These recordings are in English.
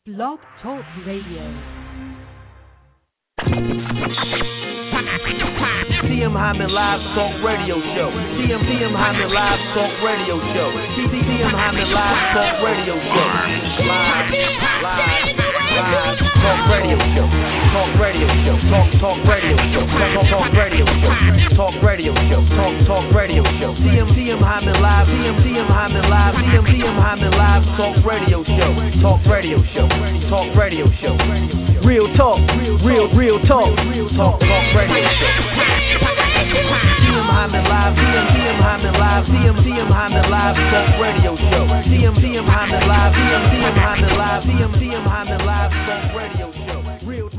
Blog Talk Radio. TM Hyman Live Talk Radio Show. TM Hyman Live Talk Radio Show. TM Hyman Live Talk Radio Show. Live Talk Radio Show. Talk Radio Show. Talk Radio Show. Talk Radio Show. Talk Radio Show. Talk Radio Show. TM Hyman Live. TM Hyman Live. TM Hyman Live Talk Radio Show. Talk Radio Show. Talk Radio Show. Real talk. Real talk. Talk Radio Show. TM Hyman Live. TM Hyman Live. TM Hyman Live Talk Radio Show. TM Hyman Live. TM Hyman Live. TM Hyman Live Talk Radio Show. Real.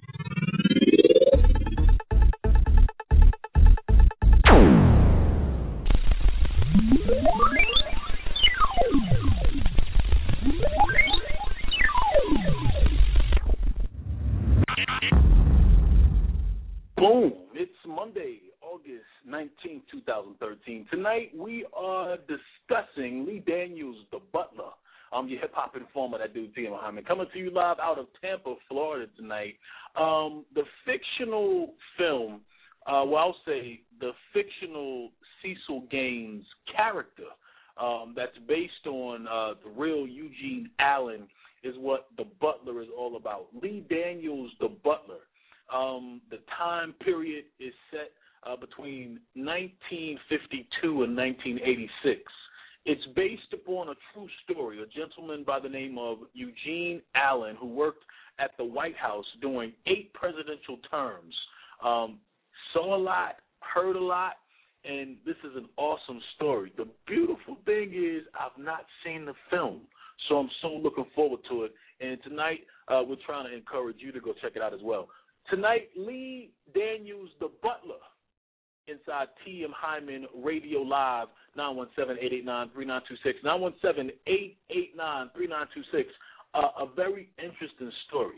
Boom. It's Monday, August 19, 2013. Tonight we are discussing Lee Daniels, The Butler. I'm your hip-hop informer, that dude, TM Hyman, coming to you live out of Tampa, Florida tonight. The fictional film, I'll say the fictional Cecil Gaines character that's based on the real Eugene Allen is what The Butler is all about. Lee Daniels, The Butler. The time period is set between 1952 and 1986. It's based upon a true story, a gentleman by the name of Eugene Allen who worked at the White House during 8 presidential terms. Saw a lot, heard a lot, and this is an awesome story. The beautiful thing is I've not seen the film, so I'm so looking forward to it. And tonight we're trying to encourage you to go check it out as well. Tonight, Lee Daniels, The Butler, inside TM Hyman Radio Live, 917-889-3926, 917-889-3926. A very interesting story.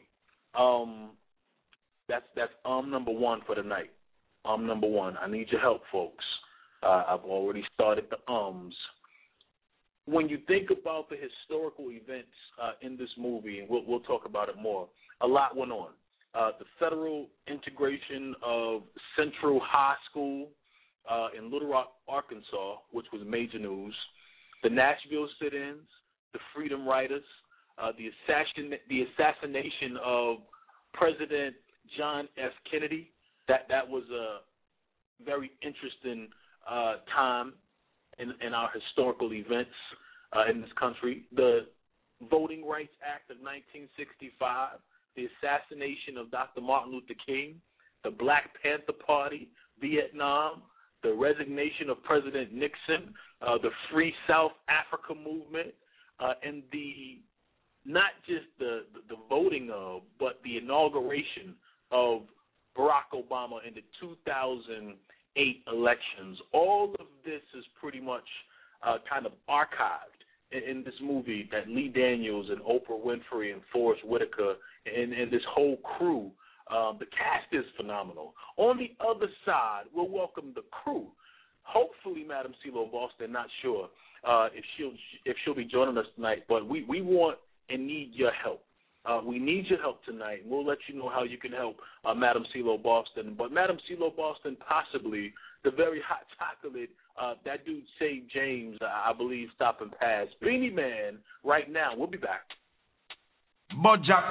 That's number one for tonight. Number one. I need your help, folks. I've already started the When you think about the historical events in this movie, and we'll talk about it more, a lot went on. The federal integration of Central High School in Little Rock, Arkansas, which was major news, the Nashville sit-ins, the Freedom Riders, the assassination of President John F. Kennedy. That was a very interesting time in our historical events in this country. The Voting Rights Act of 1965, the assassination of Dr. Martin Luther King, the Black Panther Party, Vietnam, the resignation of President Nixon, the Free South Africa movement, and not just the voting of, but the inauguration of Barack Obama in the 2008 elections. All of this is pretty much kind of archived in this movie that Lee Daniels and Oprah Winfrey and Forrest Whitaker and this whole crew, the cast is phenomenal. On the other side, we'll welcome the crew. Hopefully, Madam CeeLo Boston, not sure if she'll be joining us tonight, but we want and need your help. We need your help tonight. We'll let you know how you can help Madam CeeLo Boston. But Madam CeeLo Boston, possibly the very hot chocolate, that dude St. James, I believe, stopping past. Beanie Man, right now. We'll be back. Bojack.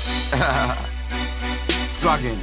Swaggin.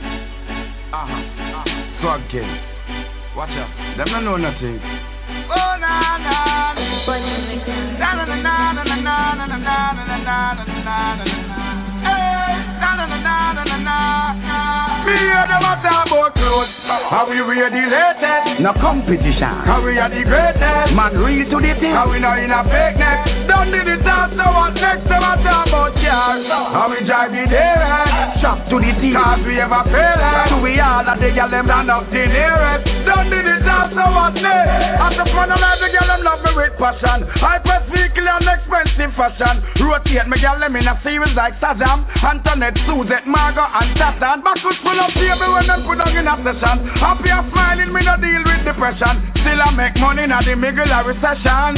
Swaggin. Watch out. Them don't know nothing. Oh, na, na. Na, na, na, na, na, na, na, na, na, na, na, na, na. Hey, na, na, na, na, na, na, na. Me and them a talk about clothes. How we wear the latest. No competition. How we are the greatest. Man real to the thing. How we not in a fake neck. Don't need it out, so what next them a talk about cars. How we drive the direct. Shop to the team. Cause we ever fail it. To we all that they get them down up the nearest. Don't need it out, so what next. At the front of life, the girl them love me with passion. High press vehicle and expensive fashion. Rotate me girl them in a series like Saddam, Antoinette, Suzette, Margot and Tatan. Backwards full of baby when them put on in a session. Happy and smiling, me no deal with depression. Still I make money in the middle of recession.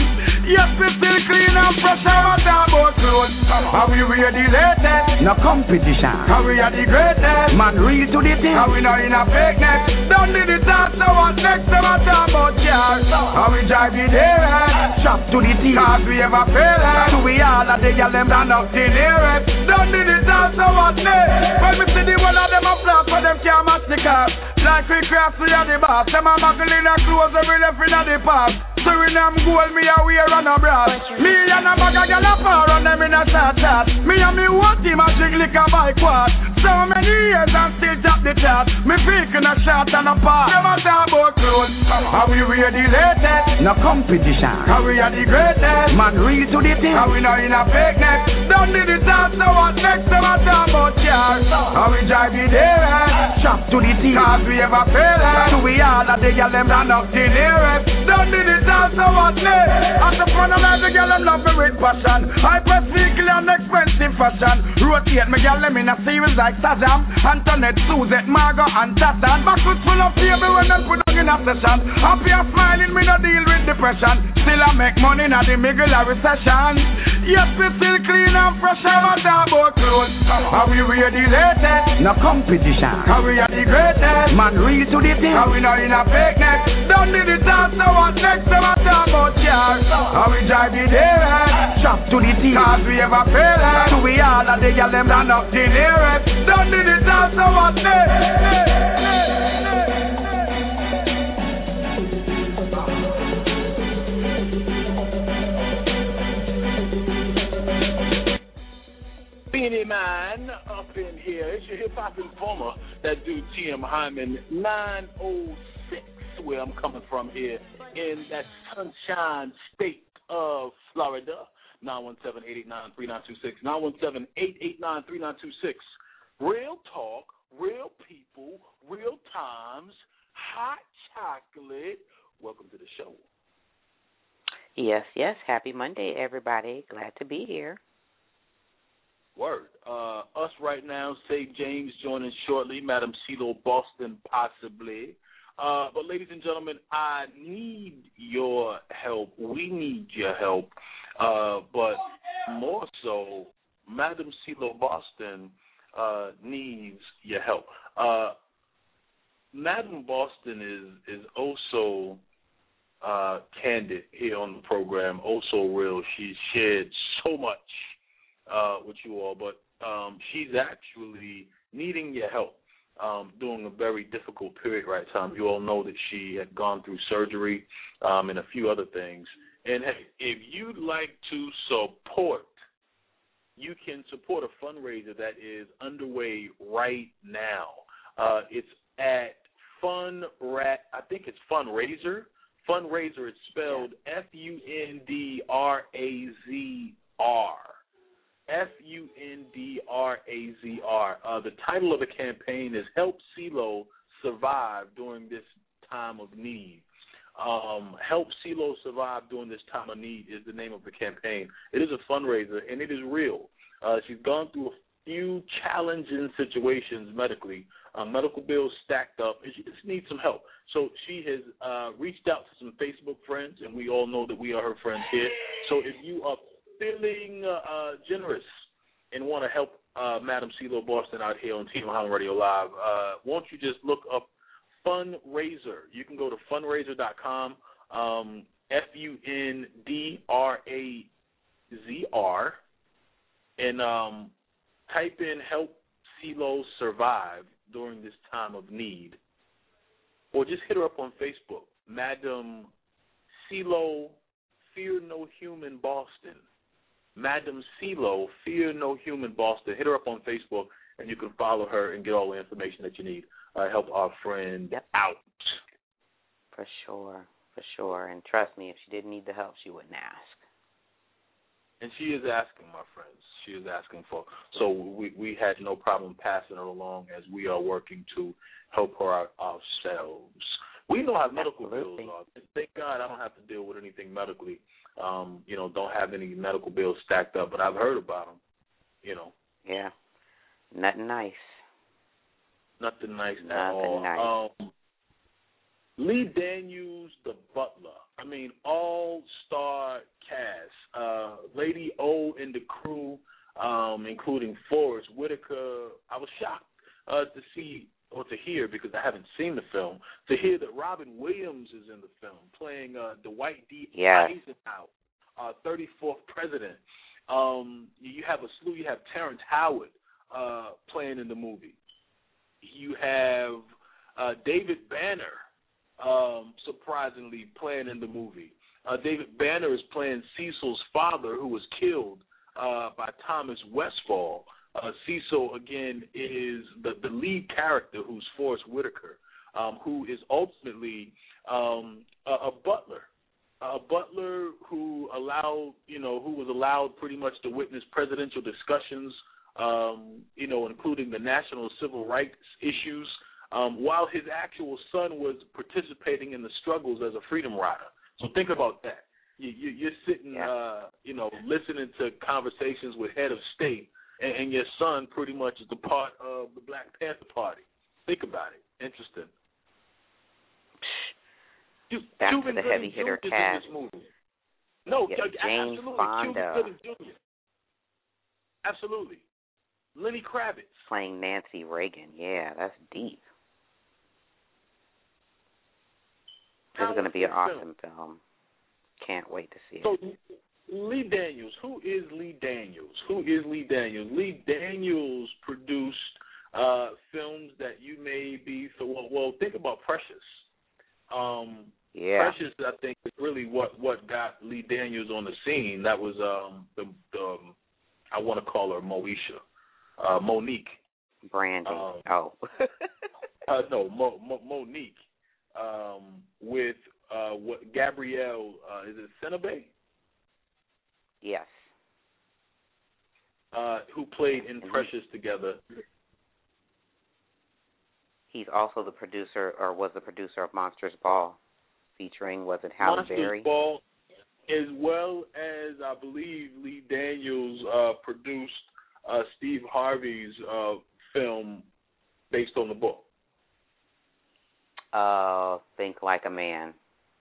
Yes, we still clean and fresh our about clothes. How we wear the latest, no competition. How we are the greatest, man real to the thing. How we not in a fakeness. Don't need it all, so what next time I talk about cars. How we drive the day, shop to the team. Cause we ever fail it. So we all of the girl them done up to near it. Don't need it all, so what next? When we see the one of them a flop, for them can't match the car. Like we craft, we are the boss. Them a muggle in a clothes, every left in the past. Suriname gold, me a wear on a brass. Me and a bag of gal a par on them in a shot. Me and me one team a drink liquor by quad. So many years and still top the chart. Me faking a shot and a part. Never talk about clothes. How we wear the latest, no competition. How we are the greatest, man real to the thing. How we not in a fakeness. Don't need it all, so what next time I talk about cars. How we drive the day, shop to the team. Cause we ever fail it. So we all of the gal them done up to near it. Don't need it all, so what next? At the front of the gal them love me with passion. I press vehicle and expensive fashion. Rotate me gal them in a series like Saddam, Antoinette, Suzette, Margot and Tatan. Backwards full of fear when them put on in a session. Happy and smiling, me no deal with depression. Still I make money in the middle of recession. Yes, we still clean and fresh our about clothes. How we wear the latest, no competition. How we are the greatest, man real to the thing. How we not in a fakeness. Don't need it all, so what next time I talk about cars. How we drive the day, shop to the team. Cause we ever fail it. So we all of the gal them done up to near it. Don't need it all, so what next? Beanie Man up in here. It's your hip hop informer, that dude T.M. Hyman, 906, where I'm coming from here in that sunshine state of Florida. 917-889-3926. 917-889-3926. Real talk, real people, real times, hot chocolate. Welcome to the show. Yes, yes. Happy Monday, everybody. Glad to be here. Word. Us right now, Say James joining shortly, Madam CeeLo Boston possibly. But ladies and gentlemen, I need your help. We need your help. But more so, Madam CeeLo Boston needs your help. Madam Boston is also candid here on the program, also real. She's shared so much with you all, but she's actually needing your help during a very difficult period right now. You all know that she had gone through surgery and a few other things. And hey, if you'd like to support, you can support a fundraiser that is underway right now. It's at I think it's Fundraiser. Fundraiser, it's spelled Fundrazr. Fundrazr. The title of the campaign is Help CeeLo Survive During This Time of Need. Help CeeLo Survive During This Time of Need is the name of the campaign. It is a fundraiser, and it is real. She's gone through a few challenging situations medically, medical bills stacked up, and she just needs some help. So she has reached out to some Facebook friends, and we all know that we are her friends here. So if you are feeling generous and want to help Madam CeeLo Boston out here on Team Hyman Radio Live, won't you just look up Fundrazr? You can go to fundrazr.com, Fundrazr, and type in Help CeeLo Survive During This Time of Need. Or just hit her up on Facebook, Madam CeeLo Fear No Human Boston. Madam CeeLo Fear No Human Boston. Hit her up on Facebook, and you can follow her and get all the information that you need. Help our friend out. For sure. And trust me, if she didn't need the help, she wouldn't ask. And she is asking, my friends. She is asking for. So we had no problem passing her along as we are working to help her out ourselves. We know how medical bills are. Thank God I don't have to deal with anything medically. Don't have any medical bills stacked up, but I've heard about them. Yeah. Nothing nice. Nothing nice at all. Lee Daniels, the Butler. I mean, all-star cast. Lady O and the crew, including Forrest Whitaker. I was shocked to see or to hear, because I haven't seen the film, to hear that Robin Williams is in the film, playing Dwight D. Eisenhower, 34th president. You have a slew. You have Terrence Howard playing in the movie. You have David Banner, surprisingly, playing in the movie. David Banner is playing Cecil's father, who was killed by Thomas Westfall. Cecil, again, is the lead character, who's Forrest Whitaker, who is ultimately a butler. A butler who was allowed pretty much to witness presidential discussions, including the national civil rights issues, while his actual son was participating in the struggles as a freedom rider. So think about that. You're sitting, listening to conversations with head of state, and your son pretty much is the part of the Black Panther Party. Think about it. Interesting. Back to the heavy hitter cast. No, James absolutely. Fonda. Absolutely. Lenny Kravitz. Playing Nancy Reagan. Yeah, that's deep. This is going to be an awesome film. Can't wait to see it. So, Lee Daniels. Who is Lee Daniels? Lee Daniels produced films that you may be... Well, think about Precious. Precious, I think, is really what got Lee Daniels on the scene. That was the I want to call her Monique. Brandy. Monique. With Gabrielle, is it Sidibe? Yes. Who played in Precious together. He's also the producer, or was the producer of Monsters Ball, featuring, was it Halle Berry? Monsters Ball, as well as, I believe, Lee Daniels produced Steve Harvey's film based on the book. Think Like a Man.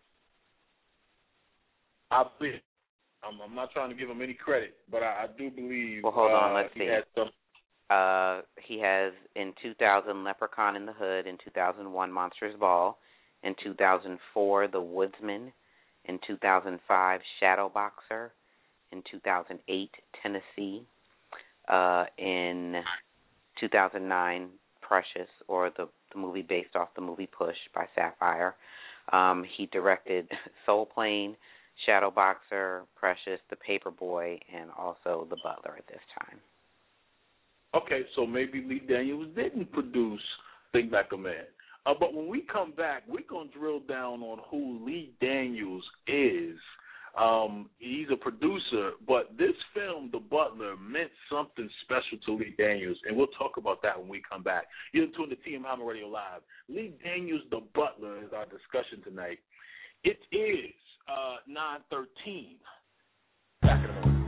I believe. I'm not trying to give him any credit, but I do believe. Well, hold on. Let's see. Had some. He has, in 2000, Leprechaun in the Hood. In 2001, Monsters Ball. In 2004, The Woodsman. In 2005, Shadowboxer. In 2008, Tennessee. In 2009, Precious, or the movie based off the movie Push by Sapphire. He directed Soul Plane, Shadowboxer, Precious, The Paperboy, and also The Butler at this time. Okay, so maybe Lee Daniels didn't produce Think Like a Man. But when we come back, we're going to drill down on who Lee Daniels is. He's a producer, but this film, The Butler, meant something special to Lee Daniels, and we'll talk about that when we come back. You're tuned to TM Hyman Radio Live. Lee Daniels, The Butler, is our discussion tonight. It is 9:13. Back in a moment.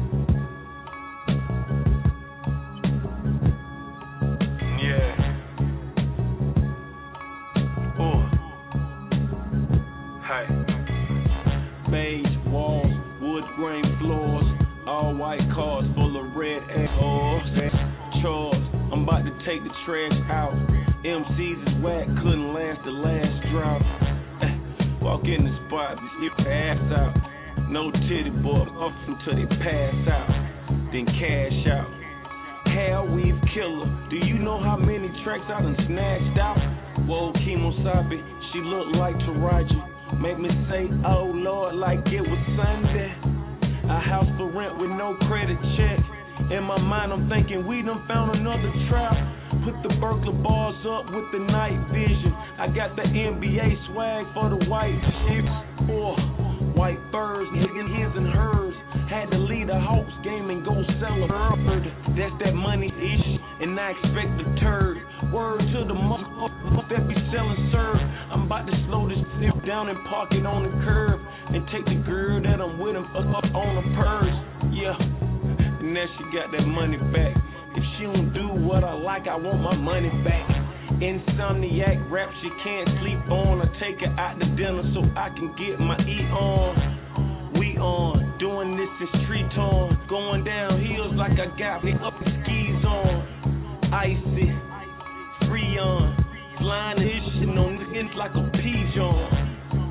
Beige walls, wood grain floors, all white cars full of red eggs. Chores, I'm about to take the trash out. MCs is whack, couldn't last the last drop. Walk in the spot, just get ass out. No titty boy, off until they pass out. Then cash out. Hell weave killer, do you know how many tracks I done snatched out? Whoa, Kemosabe, she look like Taraji. Make me say, oh Lord, like it was Sunday. A house for rent with no credit check. In my mind, I'm thinking we done found another trap. Put the Berkeley bars up with the night vision. I got the NBA swag for the white ships. White birds, niggas his and hers. Had to leave the Hawks game and go sell a bird. That's that money ish, and I expect the turd. Word to the motherfucker that be selling serve. I'm about to slow this nip down and park it on the curb. And take the girl that I'm with and fuck up on a purse. Yeah, and now she got that money back. If she don't do what I like, I want my money back. Insomniac raps you can't sleep on. I take her out to dinner so I can get my E on. We on, doing this in street on. Going down hills like I got me up the skis on. Icy, free on. Flying his shit on niggas like a pigeon.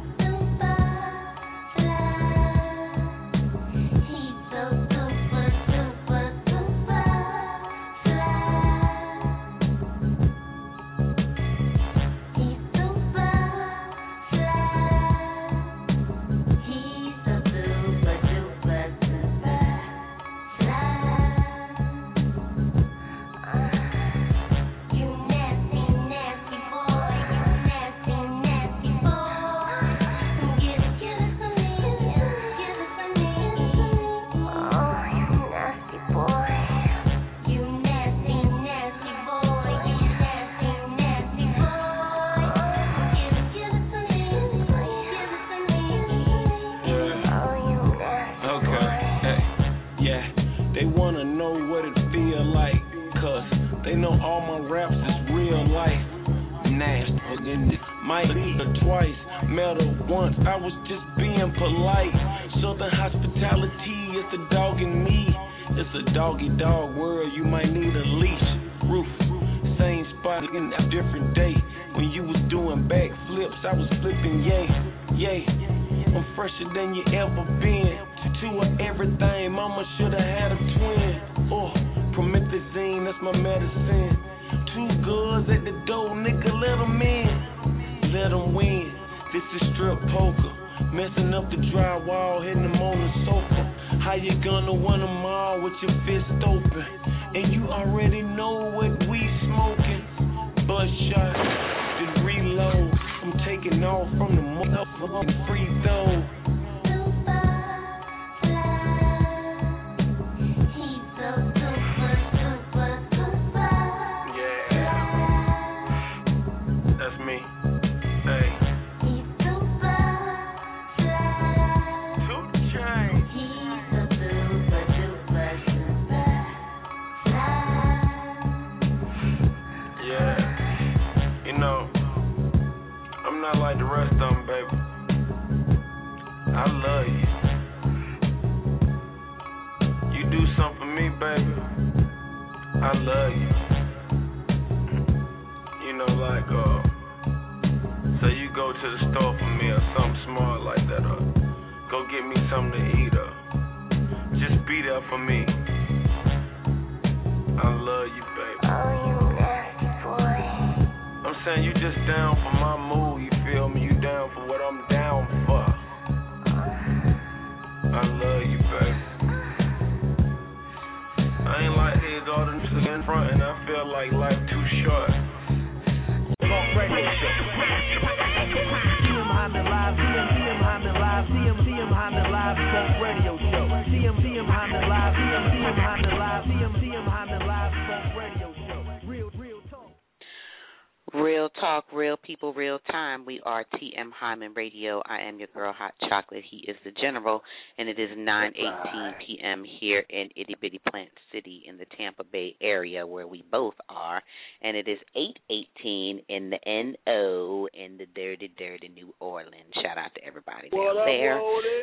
Real talk, real people, real time. We are TM Hyman Radio. I am your girl, Hot Chocolate. He is the General, and it is 9:18 p.m. here in Itty Bitty Plant City in the Tampa Bay area where we both are, and it is 8:18 in the NO in the dirty, dirty New Orleans. Shout out to everybody down there.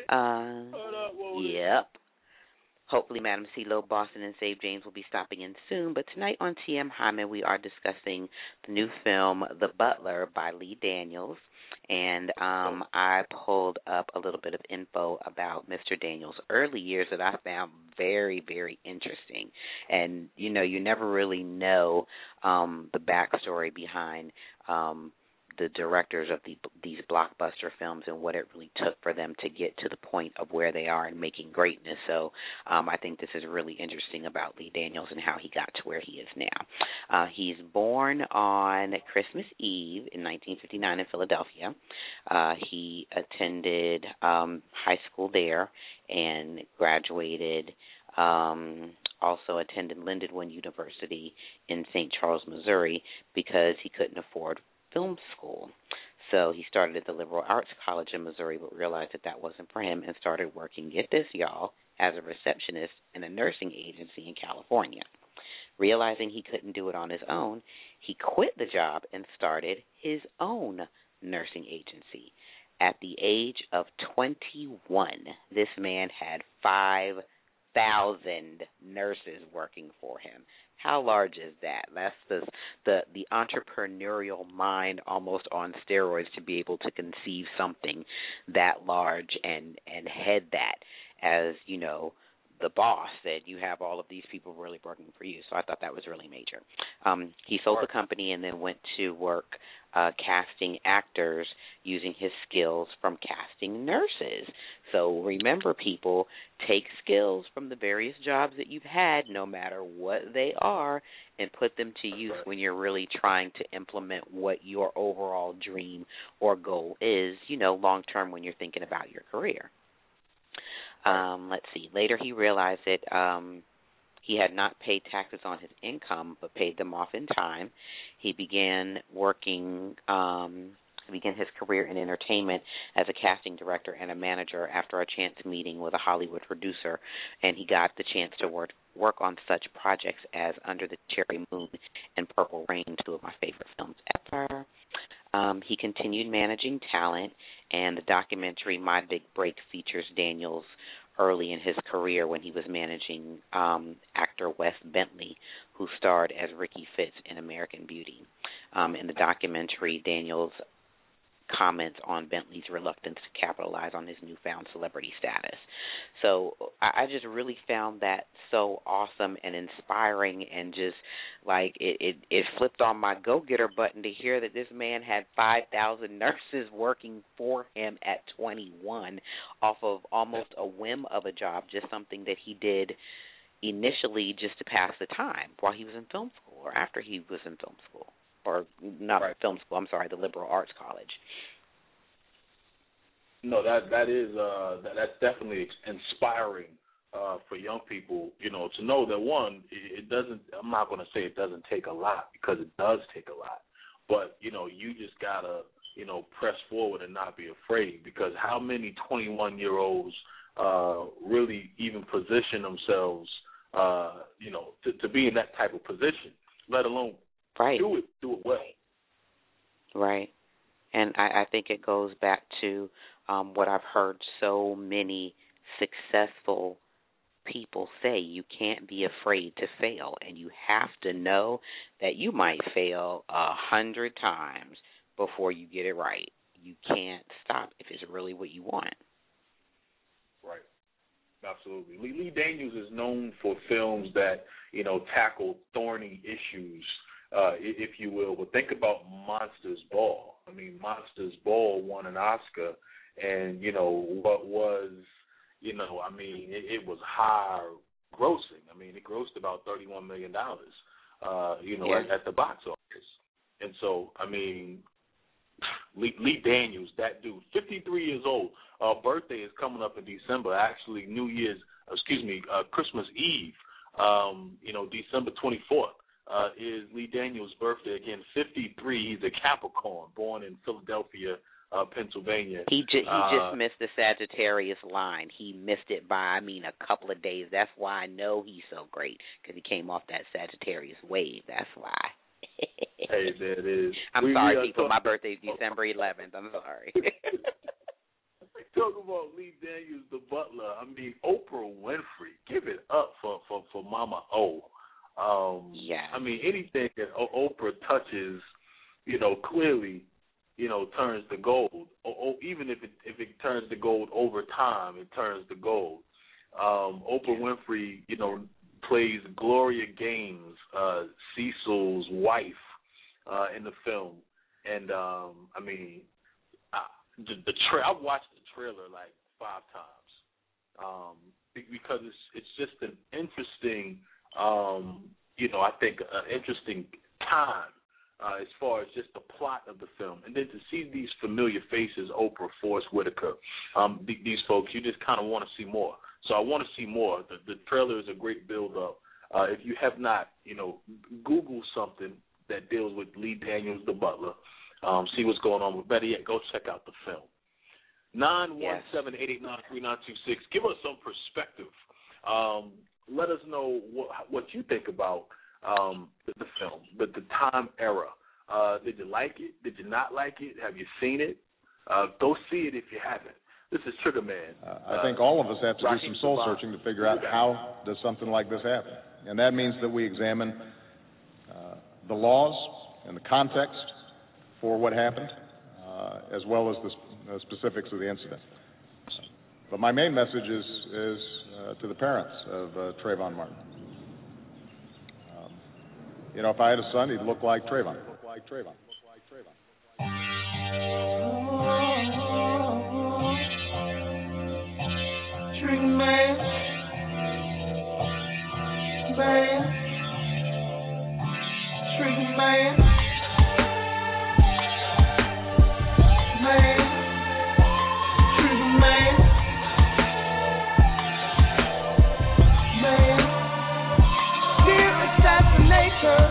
Yep. Hopefully, Madam CeeLo, Boston, and Save James will be stopping in soon. But tonight on TM Hyman, we are discussing the new film, The Butler, by Lee Daniels. And I pulled up a little bit of info about Mr. Daniels' early years that I found very, very interesting. And, you know, you never really know the backstory behind the directors of these blockbuster films and what it really took for them to get to the point of where they are in making greatness. So I think this is really interesting about Lee Daniels and how he got to where he is now. He's born on Christmas Eve in 1959 in Philadelphia. He attended high school there and graduated, also attended Lindenwood University in St. Charles, Missouri, because he couldn't afford film school. So he started at the Liberal Arts College in Missouri, but realized that wasn't for him and started working, get this, y'all, as a receptionist in a nursing agency in California. Realizing he couldn't do it on his own, he quit the job and started his own nursing agency. At the age of 21, this man had 5,000 nurses working for him. How large is that? That's the entrepreneurial mind almost on steroids, to be able to conceive something that large and head that as, you know, the boss, that you have all of these people really working for you. So I thought that was really major. He sold the company and then went to work casting actors using his skills from casting nurses. So remember, people, take skills from the various jobs that you've had, no matter what they are, and put them to use when you're really trying to implement what your overall dream or goal is, you know, long term when you're thinking about your career. Let's see. Later he realized that he had not paid taxes on his income, but paid them off in time. He began his career in entertainment as a casting director and a manager after a chance meeting with a Hollywood producer, and he got the chance to work on such projects as Under the Cherry Moon and Purple Rain, two of my favorite films ever. He continued managing talent, and the documentary My Big Break features Daniels early in his career when he was managing actor Wes Bentley, who starred as Ricky Fitz in American Beauty. In the documentary, Daniels comments on Bentley's reluctance to capitalize on his newfound celebrity status. So I just really found that so awesome and inspiring, and just like it flipped on my go-getter button to hear that this man had 5,000 nurses working for him at 21 off of almost a whim of a job, just something that he did initially just to pass the time while he was in film school or after he was in film school. Or not film school, I'm sorry, the liberal arts college. No, that's definitely inspiring for young people, you know, to know that, one, it doesn't, I'm not going to say it doesn't take a lot, because it does take a lot. But, you know, you just got to, you know, press forward and not be afraid, because how many 21-year-olds really even position themselves, you know, to be in that type of position, let alone do it well. Right. And I think it goes back to what I've heard so many successful people say: you can't be afraid to fail, and you have to know that you might fail 100 times before you get it right. You can't stop if it's really what you want. Right. Absolutely. Lee Daniels is known for films that, you know, tackle thorny issues, if you will. But think about Monsters Ball. I mean, Monsters Ball won an Oscar, and, you know, what was, you know, I mean, it was high grossing. I mean, it grossed about $31 million, you know, at the box office. And so, I mean, Lee Daniels, that dude, 53 years old. Birthday is coming up in December. Actually, Christmas Eve, you know, December 24th. Is Lee Daniels' birthday again. 53. He's a Capricorn, born in Philadelphia, Pennsylvania. He just missed the Sagittarius line. He missed it by, a couple of days. That's why I know he's so great, because he came off that Sagittarius wave. That's why. Hey, there it is. I'm sorry, people. My birthday's December 11th. I'm sorry. Talk about Lee Daniels, the butler. I mean, Oprah Winfrey. Give it up for Mama O. I mean, anything that Oprah touches, you know, clearly, you know, turns to gold. Even if it turns to gold over time, it turns to gold. Oprah Winfrey, you know, plays Gloria Gaines, Cecil's wife, in the film, and I mean, I've watched the trailer like 5 times, because it's just an interesting. You know, I think an interesting time as far as just the plot of the film. And then to see these familiar faces, Oprah, Forrest Whitaker, these folks, you just kind of want to see more. So I want to see more. The trailer is a great build-up. If you have not, you know, Google something that deals with Lee Daniels, the butler, see what's going on. But better yet, go check out the film. 917-889-3926. Give us some perspective. Let us know what you think about the film, the time era. Did you like it? Did you not like it? Have you seen it? Go see it if you haven't. This is Trigger Man. I think all of us have to do some soul searching to figure out how does something like this happen. And that means that we examine the laws and the context for what happened, as well as the specifics of the incident. But my main message is to the parents of Trayvon Martin. If I had a son, he'd look like Trayvon. Trigger Man, Trigger Man, Trigger Man, dear assassinator,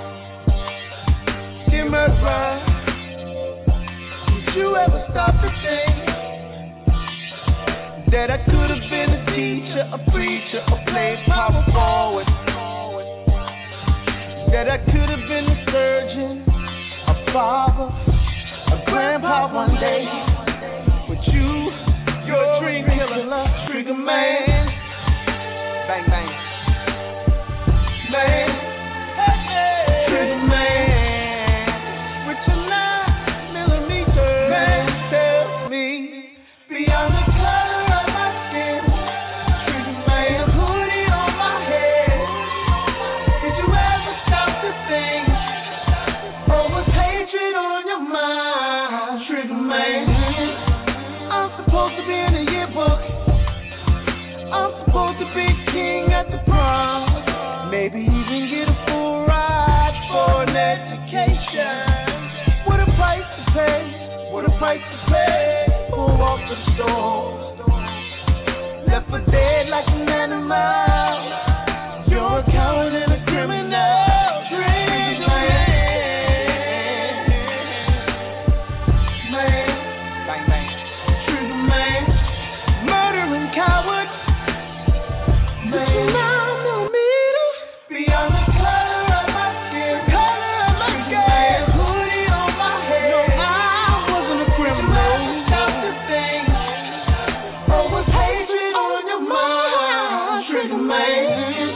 dear murderer, did you ever stop to think that I could have been a teacher, a preacher, a played power forward? That I could have been a surgeon, a father, a grandpa one day. But you're a dream killer, Trigger Man. Bang, bang. Man, Trigger Man. With your 9mm, man, tell me, beyond the color of my skin, Trigger Man, hoodie on my head. Did you ever stop to think, or was hatred on your mind, Trigger Man? I'm supposed to be in the yearbook, I'm supposed to be king at the prom, maybe even get a full ride for an education. What a price to pay, what a price to pay for a walk to the store. Left for dead like an animal, you're a coward and a criminal. Trigger Man, bang bang, Trigger Man, murdering coward, man. Beyond the color of my skin, hoodie on my head. No, I wasn't a criminal. Stop the thing, or was hatred on your mind, Trigger Man?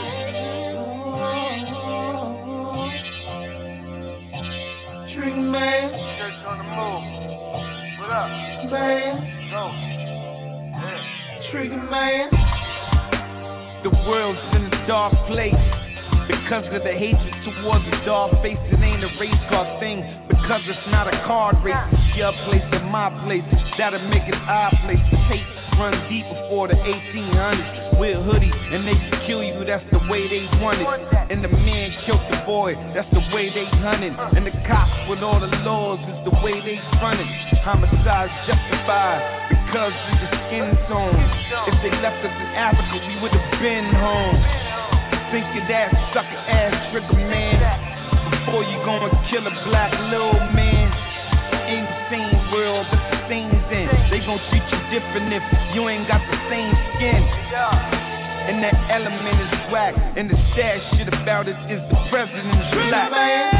Trigger Man, church on the move. What up, man? Go. Yeah. Trigger Man. The world's in a dark place because of the hatred towards the dark face. It ain't a race car thing because it's not a card race. It's your place and my place. That'll make it our place. The hate run deep before the 1800s. We're hoodie and they can kill you. That's the way they want it. And the man killed the boy. That's the way they hunting. And the cops with all the laws is the way they running. Homicide's justified because we the skin tone. If they left us in Africa, we would have been home. Think of that sucker ass Trigger Man before you gonna kill a black little man. Ain't the same world, but the same in. They gon' treat you different if you ain't got the same skin. And that element is whack. And the sad shit about it is the president's black.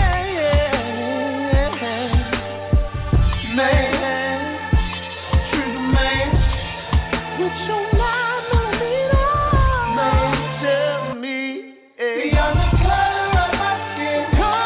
Man, Trigger Man, with your 9mm, man, tell me, beyond the color of my skin,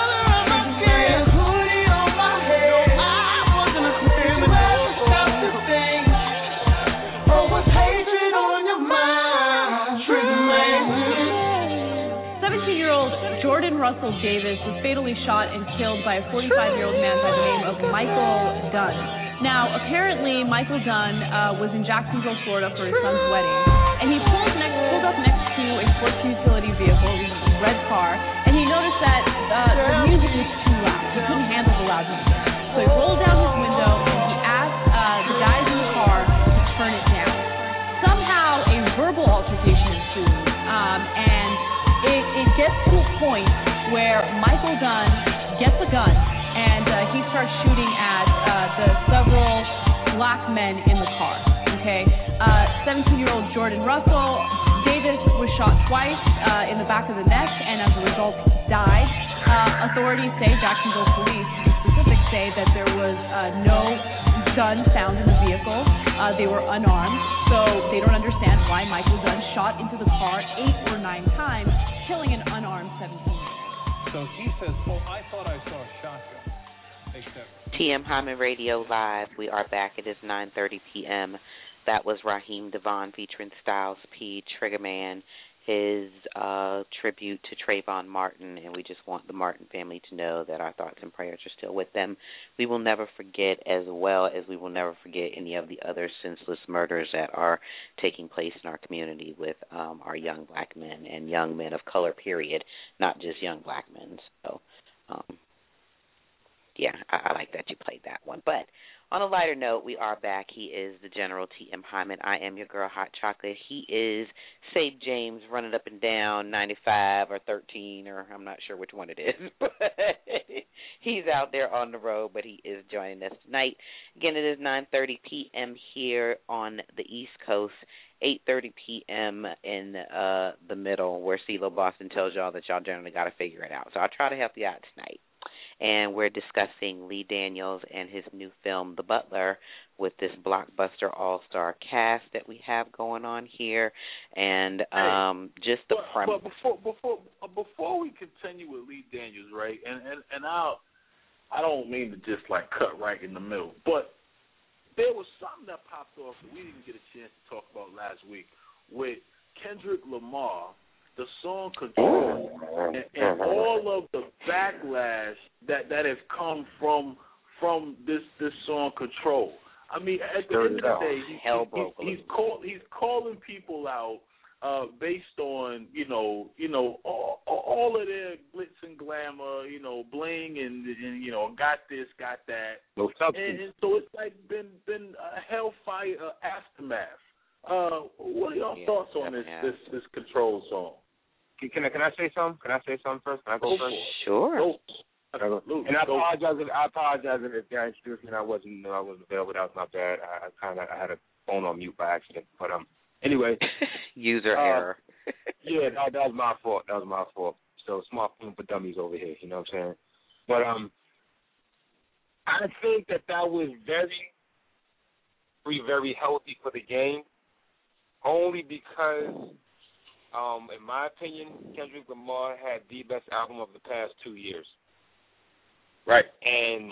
hoodie on my head. No, I wasn't a criminal. Stop the thing, or was hatred on your mind, Trigger Man? 17-year-old Jordan Russell Davis was fatally shot and killed by a 45-year-old man by the name of Michael Dunn. Now, apparently, Michael Dunn was in Jacksonville, Florida for his son's wedding, and he pulled up next to a sports utility vehicle, a red car, and he noticed that the music was too loud. He couldn't handle the loud music. So he rolled down his window and he asked the guys in the car to turn it down. Somehow, a verbal altercation ensued, and it gets to a point where Michael Dunn gets a gun and he starts shooting at the several black men in the car. Okay, 17-year-old Jordan Russell Davis was shot twice in the back of the neck and as a result died. Authorities say, Jacksonville police, to be specific, say that there was no gun found in the vehicle. They were unarmed, so they don't understand why Michael Dunn shot into the car 8 or 9 times, killing an unarmed 17-year-old. So he says, I thought I saw a shotgun. TM Hyman Radio Live. We are back. It is 9:30 p.m. That was Raheem Devon featuring Styles P, Triggerman, his tribute to Trayvon Martin, and we just want the Martin family to know that our thoughts and prayers are still with them. We will never forget, as well as we will never forget any of the other senseless murders that are taking place in our community with our young black men and young men of color, period, not just young black men. So, yeah, I like that you played that one. But on a lighter note, we are back. He is the General T.M. Hyman. I am your girl, Hot Chocolate. He is St. James running up and down 95 or 13, or I'm not sure which one it is. But he's out there on the road, but he is joining us tonight. Again, it is 9:30 p.m. here on the East Coast, 8:30 p.m. in the middle, where CeeLo Boston tells y'all that y'all generally got to figure it out. So I'll try to help you out tonight. And we're discussing Lee Daniels and his new film, The Butler, with this blockbuster all-star cast that we have going on here, and just the premise. But before we continue with Lee Daniels, right? And I don't mean to just like cut right in the middle, but there was something that popped off that we didn't get a chance to talk about last week with Kendrick Lamar. The song Control, and all of the backlash that has come from this song Control. I mean, at the end of the day, he's calling people out based on all of their glitz and glamour, bling and got this, got that. No substance. And so it's like been a hellfire aftermath. What are your thoughts on this Control song? Can I say something? Can I say something first? Can I go first? Sure. And I apologize if I introduced me and I wasn't available. That was my bad. I had a phone on mute by accident. But anyway, user error. Yeah, that was my fault. So smart film for dummies over here. You know what I'm saying? But I think that was very healthy for the game, only because. In my opinion, Kendrick Lamar had the best album of the past 2 years. Right. And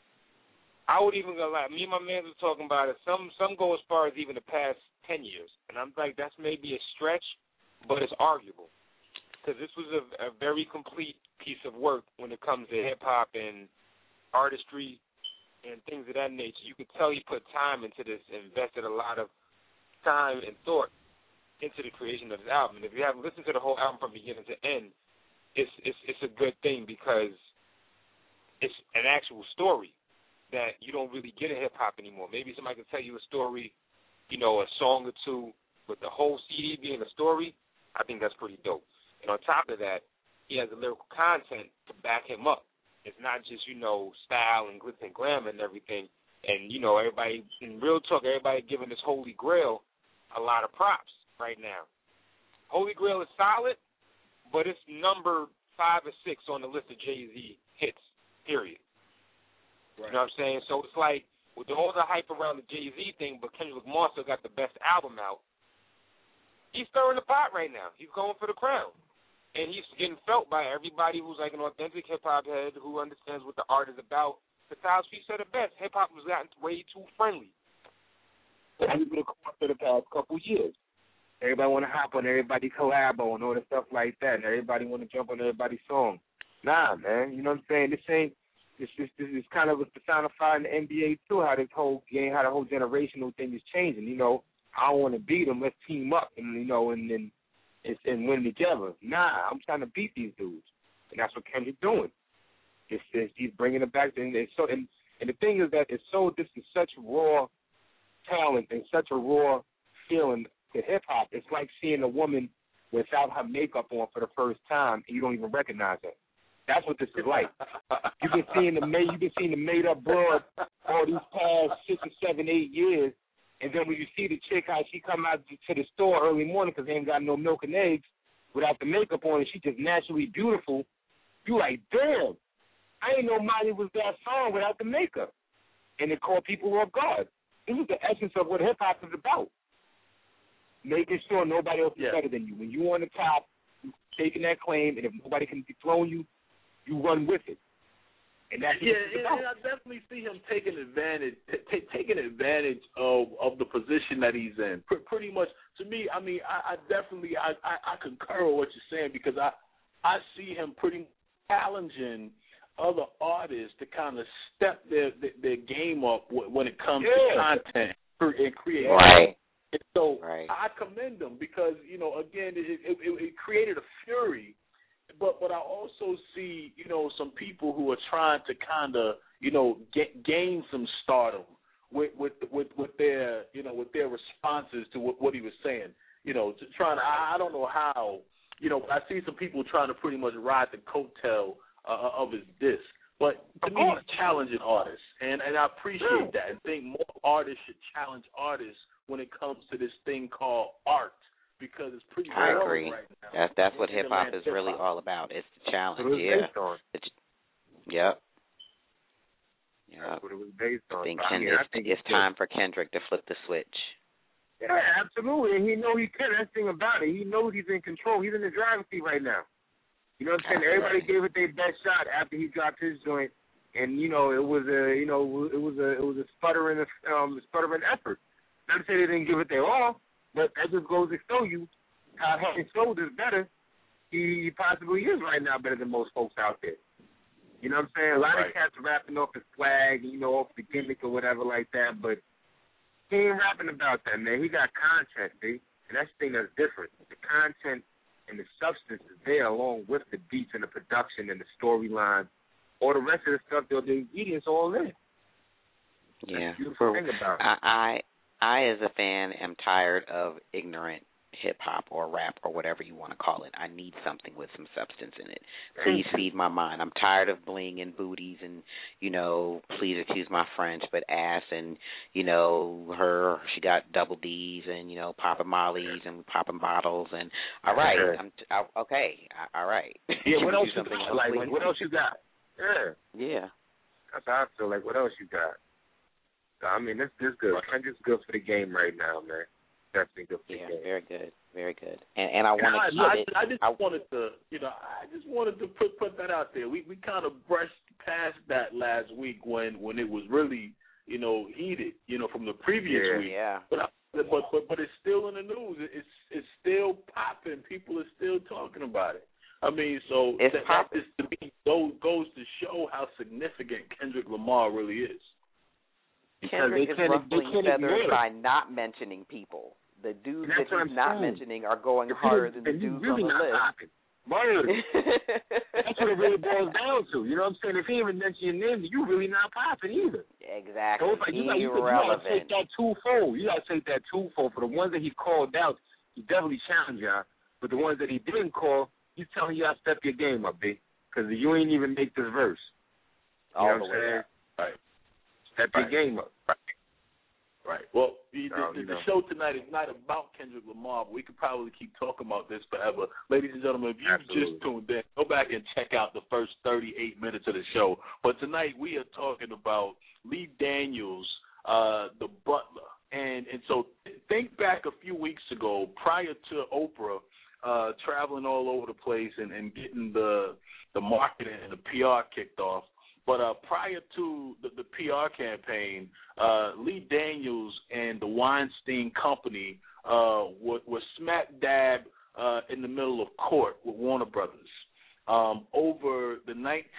I would even go like, me and my man were talking about it. Some go as far as even the past 10 years. And I'm like, that's maybe a stretch, but it's arguable. Because this was a very complete piece of work when it comes to hip-hop and artistry and things of that nature. You could tell he put time into this, invested a lot of time and thought into the creation of this album. And if you haven't listened to the whole album from beginning to end, it's a good thing because it's an actual story that you don't really get in hip-hop anymore. Maybe somebody can tell you a story, a song or two, but the whole CD being a story, I think that's pretty dope. And on top of that, he has the lyrical content to back him up. It's not just, style and glitz and glamour and everything. And, everybody, in real talk, everybody giving this Holy Grail a lot of props right now. Holy Grail is solid, but it's number 5 or 6 on the list of Jay-Z hits, period. Right. You know what I'm saying? So it's like, with all the hype around the Jay-Z thing, but Kendrick Lamar still got the best album out, he's stirring the pot right now. He's going for the crown. And he's getting felt by everybody who's like an authentic hip-hop head who understands what the art is about. The Styles P said it best. Hip-hop has gotten way too friendly over the course of the past couple years. Everybody want to hop on everybody collabo and all the stuff like that, and everybody want to jump on everybody's song. Nah, man, you know what I'm saying? This is kind of personified in the NBA too, how this whole game, how the whole generational thing is changing. I don't want to beat them, let's team up and and win together. Nah, I'm trying to beat these dudes, and that's what Kendrick's doing. He's bringing it back, and the thing is that this is such raw talent and such a raw feeling. To hip-hop, it's like seeing a woman without her makeup on for the first time, and you don't even recognize her. That's what this is like. You've been seeing the made-up broad all these past 6 or 7, 8 years, And then when you see the chick, how she come out to the store early morning because they ain't got no milk and eggs without the makeup on, and she just naturally beautiful, you like, damn, I ain't know Molly was that fine without the makeup. And it caught people off guard. This is the essence of what hip-hop is about. Making sure nobody else is better than you. When you on the top, you taking that claim, and if nobody can dethrone you, you run with it. And that's and I definitely see him taking advantage of the position that he's in. Pretty much, to me, I mean, I definitely concur with what you're saying, because I see him pretty much challenging other artists to kind of step their game up when it comes to content and creativity. Right. And so I commend him because, you know, again, it created a fury. But I also see, you know, some people who are trying to kind of, you know, gain some stardom with their, you know, with their responses to what he was saying. You know, I don't know how, you know, I see some people trying to pretty much ride the coattail of his disc. But to me, he's challenging artists, and I appreciate that, and think more artists should challenge artists when it comes to this thing called art. Because it's pretty. I agree. Right now. That's what hip hop is really all about. It's the challenge. Yep. That's what it was based on. I think it's time for Kendrick to flip the switch. Yeah, absolutely. And he knows he can. That's the thing about it. He knows he's in control. He's in the driving seat right now. You know what I'm saying? Everybody gave it their best shot after he dropped his joint, and it was a sputtering effort. Not to say they didn't give it their all. But that just goes to show you how having shoulders better he possibly is right now, better than most folks out there. You know what I'm saying? A lot of cats are rapping off his swag, off the gimmick or whatever like that, but he ain't rapping about that, man. He got content, B, and that's the thing that's different. The content and the substance is there along with the beats and the production and the storyline. All the rest of the stuff, the ingredients all in. Yeah. That's the beautiful thing about it. I, as a fan, am tired of ignorant hip-hop or rap or whatever you want to call it. I need something with some substance in it. Please feed my mind. I'm tired of bling and booties and, please excuse my French, but ass and, she got double Ds and, popping mollies and popping bottles and, all right. All right. Yeah, what else you got? Like, what else you got? Yeah. That's how I feel. Like, what else you got? I mean, this is good. Kendrick's good for the game right now, man. Definitely good for the game. Yeah, very good, very good. And I want to I just wanted to put that out there. We kind of brushed past that last week when it was really heated from the previous week. Yeah. But it's still in the news. It's still popping. People are still talking about it. I mean, so that just to me goes to show how significant Kendrick Lamar really is. Kendrick is ruffling feathers by not mentioning people. The dudes that he's not mentioning are going harder than the dudes really on the list. Word. That's what it really boils down to. You know what I'm saying? If he even mention your name, you really not popping either. Exactly. So it's like, you gotta take that twofold. You gotta take that twofold. For the ones that he called out, he definitely challenged y'all. But the ones that he didn't call, he's telling y'all step your game up, B. Because you ain't even make this verse. You know what I'm saying? Right. Step your game up. Right. Well, the show tonight is not about Kendrick Lamar, but we could probably keep talking about this forever. Ladies and gentlemen, if you just tuned in, go back and check out the first 38 minutes of the show. But tonight we are talking about Lee Daniels, the Butler. And so think back a few weeks ago, prior to Oprah traveling all over the place and getting the marketing and the PR kicked off. But prior to the PR campaign, Lee Daniels and the Weinstein Company were smack dab in the middle of court with Warner Brothers over the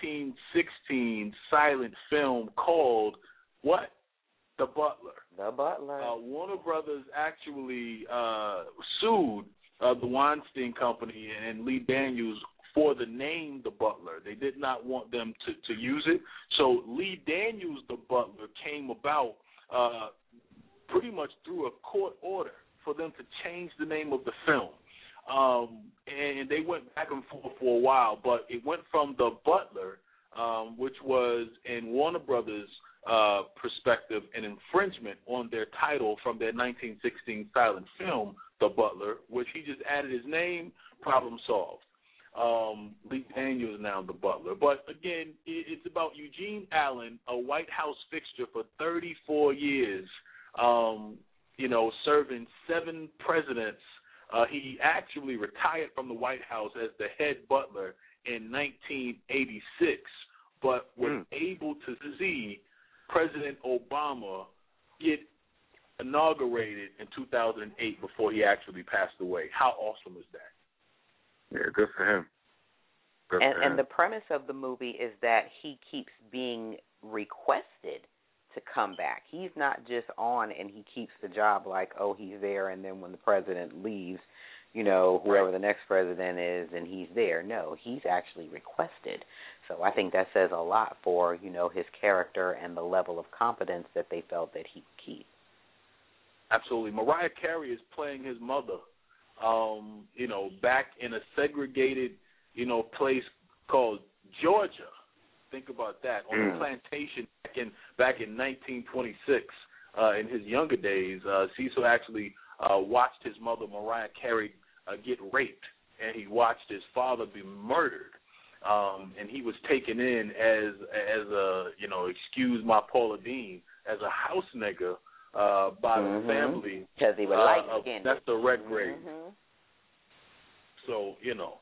1916 silent film called what? The Butler. The Butler. Warner Brothers actually sued the Weinstein Company and Lee Daniels for the name The Butler. They did not want them to use it. So Lee Daniels, The Butler, came about pretty much through a court order for them to change the name of the film. And they went back and forth for a while, but it went from The Butler, which was in Warner Brothers, perspective an infringement on their title from their 1916 silent film, The Butler, which he just added his name, problem solved. Lee Daniels now The Butler. But again, it's about Eugene Allen, a White House fixture for 34 years, serving 7 presidents. He actually retired from the White House as the head butler in 1986, but was able to see President Obama get inaugurated in 2008 before he actually passed away. How awesome is that? Yeah, good for him. And the premise of the movie is that he keeps being requested to come back. He's not just on and he keeps the job like, oh, he's there, and then when the president leaves, whoever the next president is, and he's there. No, he's actually requested. So I think that says a lot for, his character and the level of competence that they felt that he would keep. Absolutely. Mariah Carey is playing his mother, back in a segregated, place called Georgia. Think about that. On a plantation back in 1926. In his younger days, Cecil actually watched his mother, Mariah Carey, get raped, and he watched his father be murdered. And he was taken in as a, excuse my Paula Dean, as a house nigga by the family. Because he was light-skinned. That's the red grade. So,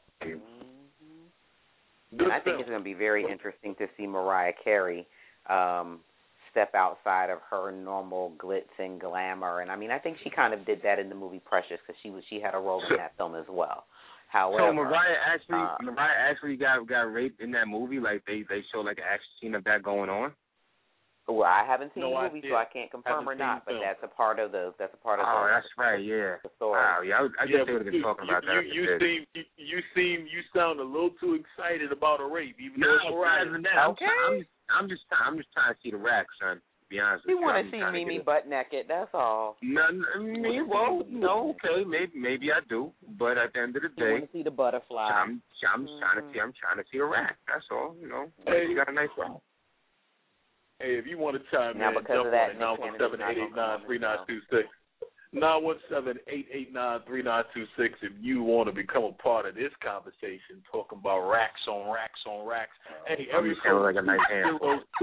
And I think it's going to be very interesting to see Mariah Carey step outside of her normal glitz and glamour. And, I think she kind of did that in the movie Precious because she had a role in that film as well. However, so Mariah actually got raped in that movie? Like, they show, like, an action scene of that going on? Well, I haven't seen the movie, so I can't confirm or not, but that's a part of the that's right, yeah. The story. Wow, yeah, I guess they would have been talking about that. You sound a little too excited about a rape, even though it's Mariah. Okay. I'm just trying to see the rack, son. To be honest with you, we want to see Mimi butt naked. That's all. No, okay, maybe I do, but at the end of the day, you want to see the butterfly. I'm trying to see a rack. That's all. Hey, you got a nice rack. Hey, if you want to chime now, in, because jump of that, on 917-889-3926. 917-889-3926 if you want to become a part of this conversation, talking about racks on racks on racks. Hey, every sounds like a nice hand.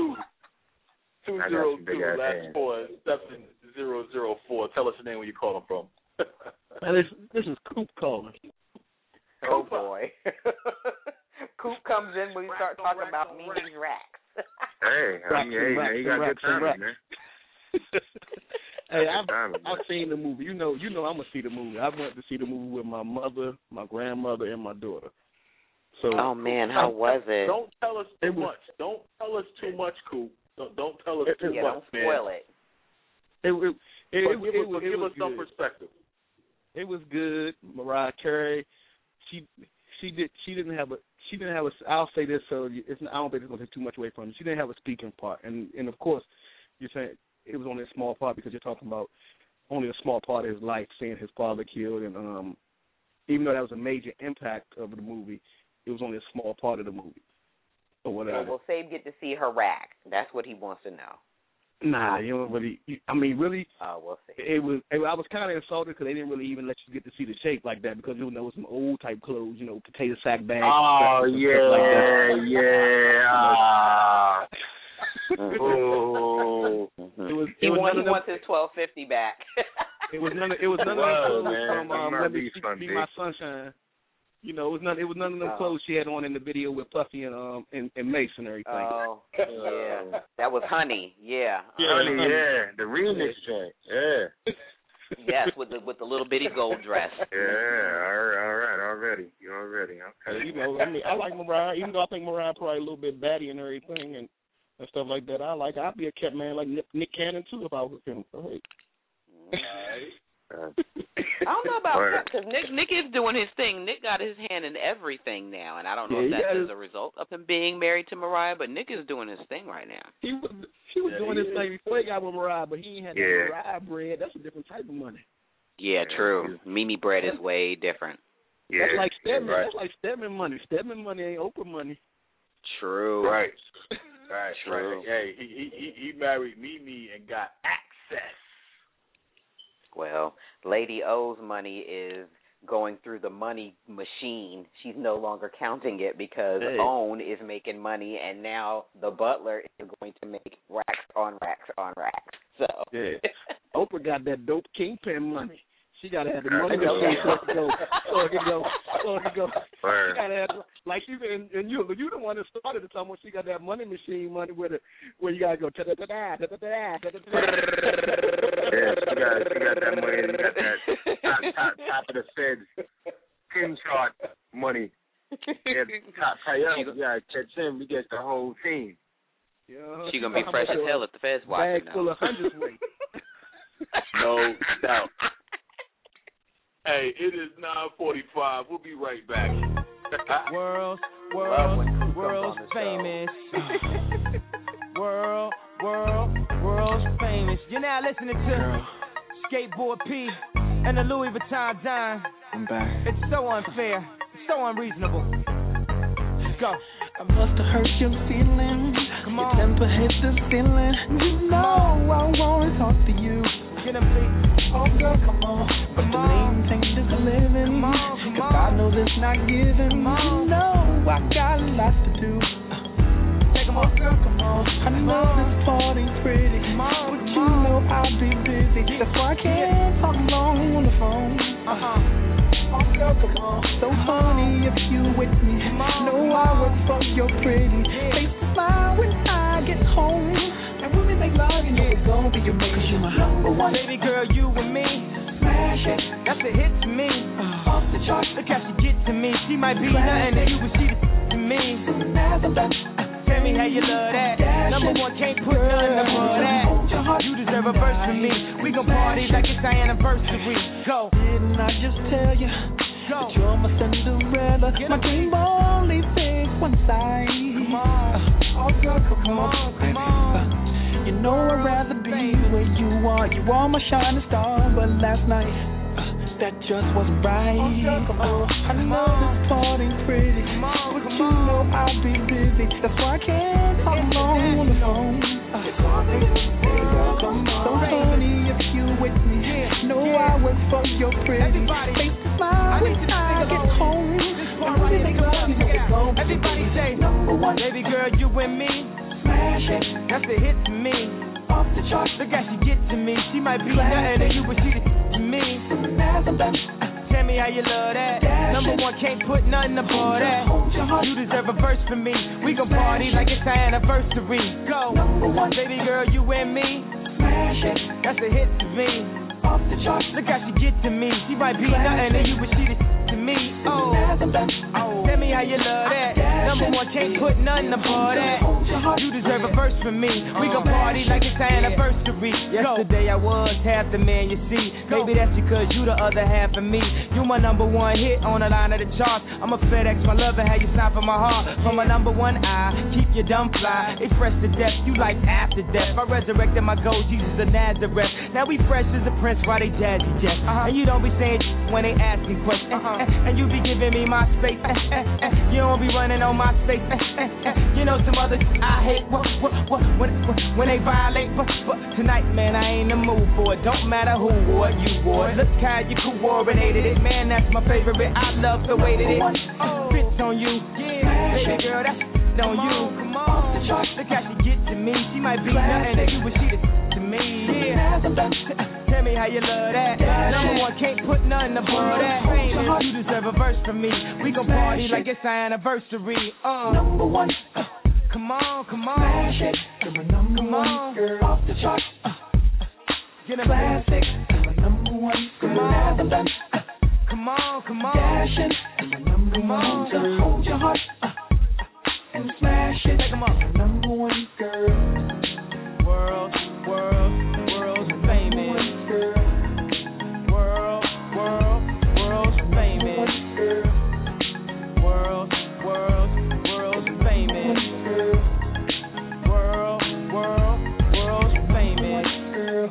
202 last 47004. Tell us your name where you're calling from. This is Coop calling. Oh, boy. Coop comes in when we start talking about Mimi's racks. Hey, you got good timing, man. Hey, I've seen the movie. You know, I'm gonna see the movie. I went to see the movie with my mother, my grandmother, and my daughter. So, oh man, how was it? Don't tell us too much. Don't tell us too much, Coop. Don't tell us too much, don't spoil man. it. Give us some perspective. It was good. Mariah Carey, she didn't have a. I'll say this, so I don't think it's going to take too much away from her. She didn't have a speaking part, and of course, you're saying it was only a small part because you're talking about only a small part of his life, seeing his father killed, and even though that was a major impact of the movie, it was only a small part of the movie, or whatever. Well, Sabe get to see her rack. That's what he wants to know. Nah, you don't really. Really. Oh, we'll see. I was kind of insulted because they didn't really even let you get to see the shape like that because it was some old type clothes, potato sack bags. Oh yeah, like that. He wants his $12.50 back. It was none of them clothes from Let Me Be My Sunshine. It was none of them clothes she had on in the video with Puffy and Mace and everything. Oh, yeah. That was Honey, yeah. Honey, yeah. The remix joint, yeah. Yes, with the little bitty gold dress. Yeah, all right, already. Okay. I like Mariah, even though I think Mariah probably a little bit batty and everything and stuff like that. I'd be a kept man like Nick Cannon too if I was him. So, hey. I don't know about that because Nick is doing his thing. Nick got his hand in everything now, and I don't know if that's as a result of him being married to Mariah, but Nick is doing his thing right now. He was doing his thing before he got with Mariah, but he ain't had that Mariah bread. That's a different type of money. Yeah, true. Mimi bread is way different. Yeah, that's like Stedman. Right. That's like Stedman money. Stedman money ain't Oprah money. True. Right. Right, True. right. Hey, he married Mimi and got access. Well, Lady O's money is going through the money machine. She's no longer counting it because OWN is making money, and now the butler is going to make racks on racks on racks. So Oprah got that dope kingpin money. She gotta have the money machine so it can go. She gotta have like you and you the one that started it. Someone she got that money machine money where you gotta go. Yeah, she got that money. She got that top of the Fed's pin chart money. Yeah, top priority. Yeah, catch him. We get the whole team. Yeah, she gonna be fresh as hell if the Fed's watching. Bag full of hundredweight. No doubt. Hey, it is 9:45. We'll be right back. World's famous. World's famous. You're now listening to Skateboard P and the Louis Vuitton Dime. I'm back. It's so unfair. It's so unreasonable. Let's go. I must have hurt your feelings. Come on. Your temper hit the ceiling. You know I wanna talk to you. Get him, please. Oh girl, come on. But the main thing is living. Cause I know this not giving. You know I got lots to do. Take him off, girl, come on. I know this party's pretty. But you know I'll be busy. That's why I can't talk long on the phone. Oh girl, come on. So honey, if you with me, know I work for your pretty. Face smile when I get home. And when we make love, you know it's gonna be amazing. Cause you're my number one. Baby girl, you and me. Smash it. That's a hit to me. Off the charts. Look how she get to me. She might be nothing to you, but she to me. Tell me how you love that. Number one, can't put nothing above that. You deserve a verse from me. We gon' party like it's our anniversary. Go. Didn't I just tell you that you're my Cinderella? My dream only fits one side. Come on. Oh girl, come on. You know I'd rather be where you are. You are my shining star, but last night that just wasn't right. I know this party's pretty, but you know I'll be busy. That's why I can't talk long on the phone. So honey, if you with me, know I work for your pretty. Face smile when I get home. Everybody say, number one. Baby girl, you and me. Smash it. That's a hit to me. Off the charts. Look how she get to me. She might be nothing to you, but she to me. Tell me how you love that. Number one, can't put nothing above that. You deserve a verse from me. We gon' party like it's our anniversary. Go. Baby girl, you and me. Smash it. That's a hit to me. Off the charts. Look how she get to me. She might be nothing to you, but she to me. Oh. Tell me how you love that. Number one, can't put nothing above that. You deserve a verse from me. We gon' party like it's our anniversary. Yesterday I was half the man you see. Maybe that's because you the other half of me. You my number one hit on the line of the charts. I'm a FedEx, my love, and how you sign for my heart. For my number one eye, keep your dumb fly. They fresh to death, you like after death. I resurrected my gold, Jesus of Nazareth. Now we fresh as a prince while they jazzy jet. And you don't be saying when they ask me questions. And you be giving me my space. You don't be running on my space. You know some others I hate when they violate. But tonight, man, I ain't in the mood for it. Don't matter who wore it, you wore it. Look how you coordinated it. Man, that's my favorite. I love the way that it fits on you. Baby girl, that's on you. Come on. Look how she get to me. She might be nothing to you, but she to me. Yeah. Tell me how you love that. Number one, can't put nothing above that. You deserve a verse from me. We gon' party like it's our anniversary. Number one. Come on. Smash it. You're my number one girl. Off the charts. Get a classic. You're my number one girl. Come on. Dashing. You're my number one girl. Hold your heart. And smash it. Take 'em up. You're my number one girl. World's famous. World's famous. World's famous. World's famous.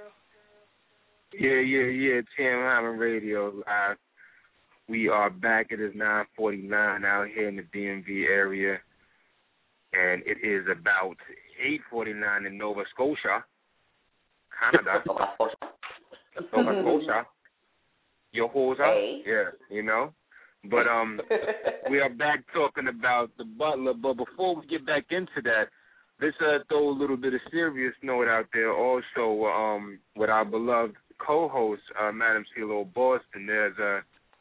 Yeah. Tim Hyman Radio Live. We are back. It is 9:49 out here in the DMV area. and it is about 8:49 in Nova Scotia, Canada. Nova Scotia. Yohosa. Yeah, you know. But we are back talking about the Butler. But before we get back into that, let's throw a little bit of serious note out there also with our beloved co-host, Madam CeeLo Boston. There's a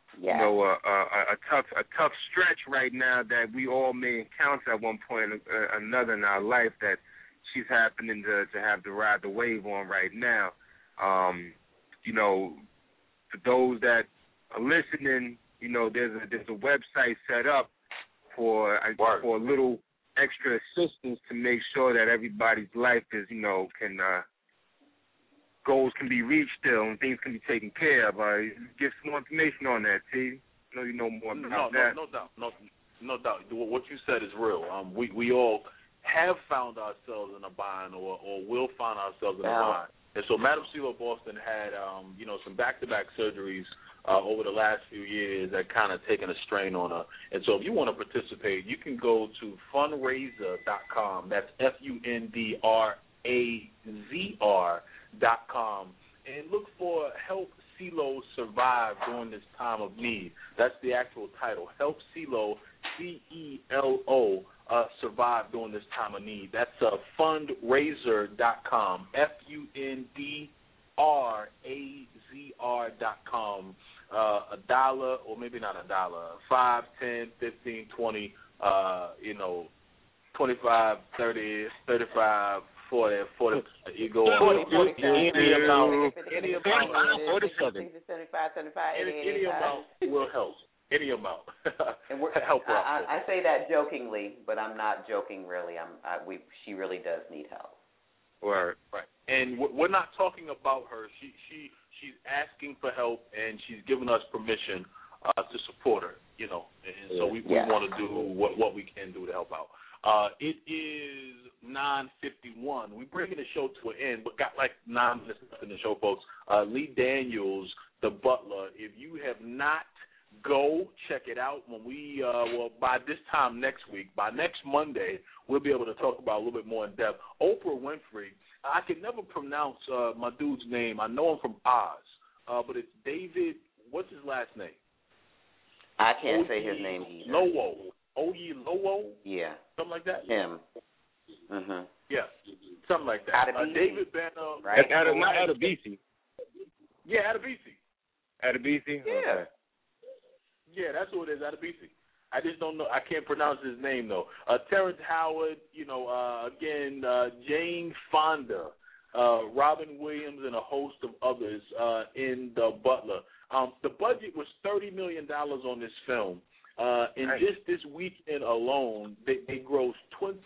tough stretch right now that we all may encounter at one point or another in our life that she's happening to have to ride the wave on right now. You know, for those that are listening, you know, there's a website set up for a little extra assistance to make sure that everybody's life is, you know, goals can be reached still and things can be taken care of. Give some more information on that, T. I know you know more about that. No doubt. What you said is real. We all have found ourselves in a bind or will find ourselves in a bind. And so Madam CeeLo Boston had, some back-to-back surgeries over the last few years that kind of taken a strain on her. And so if you want to participate, you can go to fundrazr.com. That's FUNDRAZR.com. And look for Help CeeLo Survive During This Time of Need. That's the actual title. Help CeeLo, CELO, survive during this time of need. That's fundrazr.com, FUNDRAZR.com. $1, or maybe not $1, 5, 10, 15, 20, 25, 30, 35, 40, you go on. 40, any amount, 47. Any amount will help. Any amount. Help her out. I say that jokingly, but I'm not joking really. She really does need help. Right. And we're not talking about her. She's asking for help, and she's given us permission to support her, you know. And so we want to do what we can do to help out. It is 9:51. We're bringing the show to an end, but got like 9 minutes left in the show, folks. Lee Daniels, The Butler. If you have not, go check it out. When we by this time next week, by next Monday, we'll be able to talk about a little bit more in depth. Oprah Winfrey. I can never pronounce my dude's name. I know him from Oz, but it's David. What's his last name? I can't say his name either. Oyelowo? Yeah. Something like that? Him. Mm-hmm. Yeah, something like that. David Banner. Right? Not Adebisi. Yeah, Adebisi. Adebisi? Yeah. Okay. Yeah, that's who it is, Adebisi. I just don't know. I can't pronounce his name, though. Terrence Howard, again, Jane Fonda, Robin Williams, and a host of others in The Butler. The budget was $30 million on this film. Just this weekend alone, they grossed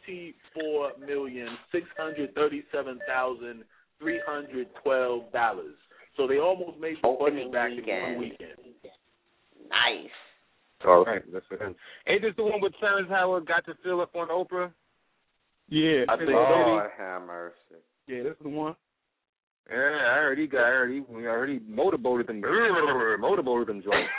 $24,637,312. So they almost made the budget back in one weekend. Nice. All right, that's for him. Ain't this the one with Terrence Howard got to fill up on Oprah? Yeah. I think have mercy. Yeah, that's the one. Yeah, I heard he motorboated them joints.